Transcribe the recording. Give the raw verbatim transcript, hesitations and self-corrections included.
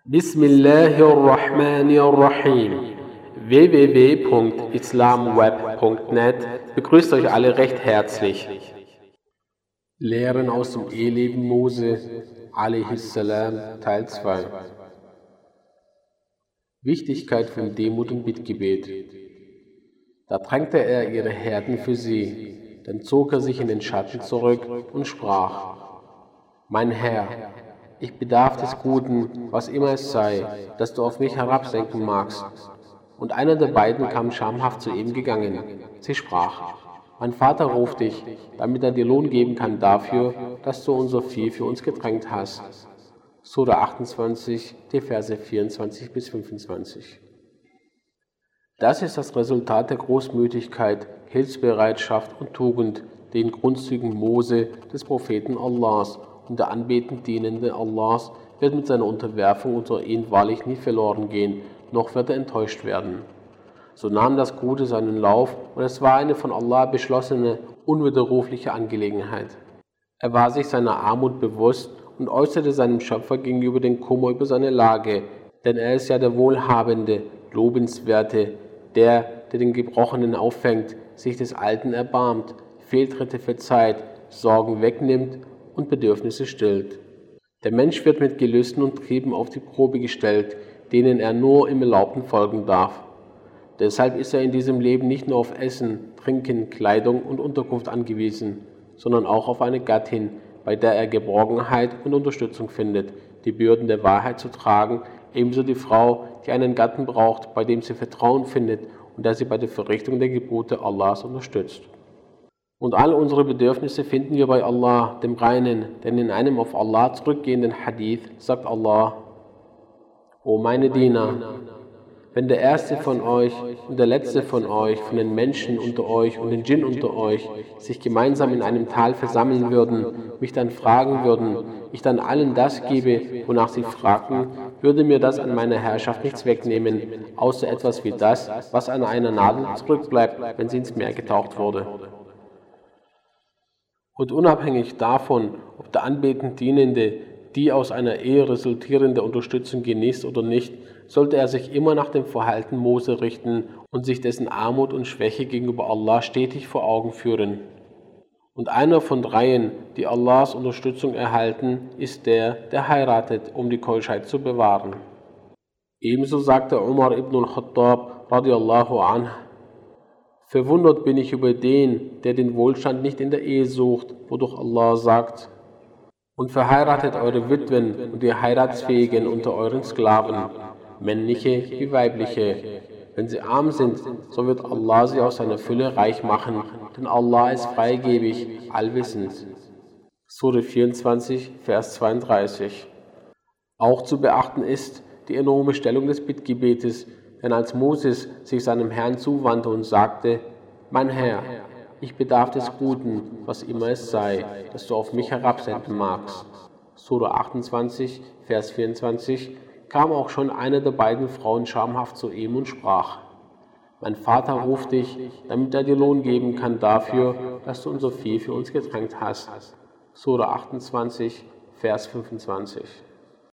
Bismillahirrahmanirrahim. w w w punkt islamweb punkt net begrüßt euch alle recht herzlich. Lehren aus dem Eheleben Mose a.s. Teil zwei. Wichtigkeit von Demut und Bittgebet. Da drängte er ihre Herden für sie, dann zog er sich in den Schatten zurück und sprach: Mein Herr, ich bedarf des Guten, was immer es sei, das du auf mich herabsenken magst. Und einer der beiden kam schamhaft zu ihm gegangen. Sie sprach: Mein Vater ruft dich, damit er dir Lohn geben kann dafür, dass du unser Vieh für uns gedrängt hast. Sura achtundzwanzig, die Verse vierundzwanzig bis fünfundzwanzig. Das ist das Resultat der Großmütigkeit, Hilfsbereitschaft und Tugend, den Grundzügen Mose, des Propheten Allahs, und der anbetend Dienende Allahs wird mit seiner Unterwerfung unter ihn wahrlich nie verloren gehen, noch wird er enttäuscht werden. So nahm das Gute seinen Lauf, und es war eine von Allah beschlossene, unwiderrufliche Angelegenheit. Er war sich seiner Armut bewusst und äußerte seinem Schöpfer gegenüber den Kummer über seine Lage, denn er ist ja der Wohlhabende, Lobenswerte, der, der den Gebrochenen auffängt, sich des Alten erbarmt, Fehltritte verzeiht, Sorgen wegnimmt und Bedürfnisse stillt. Der Mensch wird mit Gelüsten und Trieben auf die Probe gestellt, denen er nur im Erlaubten folgen darf. Deshalb ist er in diesem Leben nicht nur auf Essen, Trinken, Kleidung und Unterkunft angewiesen, sondern auch auf eine Gattin, bei der er Geborgenheit und Unterstützung findet, die Bürden der Wahrheit zu tragen, ebenso die Frau, die einen Gatten braucht, bei dem sie Vertrauen findet und der sie bei der Verrichtung der Gebote Allahs unterstützt. Und all unsere Bedürfnisse finden wir bei Allah, dem Reinen, denn in einem auf Allah zurückgehenden Hadith sagt Allah: O meine Diener, wenn der Erste von euch und der Letzte von euch, von den Menschen unter euch und den Djinn unter euch, sich gemeinsam in einem Tal versammeln würden, mich dann fragen würden, ich dann allen das gebe, wonach sie fragten, würde mir das an meiner Herrschaft nichts wegnehmen, außer etwas wie das, was an einer Nadel zurückbleibt, wenn sie ins Meer getaucht wurde. Und unabhängig davon, ob der anbetend Dienende die aus einer Ehe resultierende Unterstützung genießt oder nicht, sollte er sich immer nach dem Verhalten Mose richten und sich dessen Armut und Schwäche gegenüber Allah stetig vor Augen führen. Und einer von dreien, die Allahs Unterstützung erhalten, ist der, der heiratet, um die Keuschheit zu bewahren. Ebenso sagte Umar ibn al-Khattab radiallahu anh: Verwundert bin ich über den, der den Wohlstand nicht in der Ehe sucht, wodurch Allah sagt: Und verheiratet eure Witwen und die Heiratsfähigen unter euren Sklaven, männliche wie weibliche. Wenn sie arm sind, so wird Allah sie aus seiner Fülle reich machen, denn Allah ist freigebig, allwissend. Sura vierundzwanzig, Vers zweiunddreißig. Auch zu beachten ist die enorme Stellung des Bittgebetes, denn als Moses sich seinem Herrn zuwandte und sagte: Mein Herr, ich bedarf des Guten, was immer es sei, das du auf mich herabsenden magst. Sura achtundzwanzig, Vers vierundzwanzig, kam auch schon eine der beiden Frauen schamhaft zu ihm und sprach: Mein Vater ruft dich, damit er dir Lohn geben kann dafür, dass du unser Vieh für uns gedrängt hast. Sura achtundzwanzig, Vers fünfundzwanzig.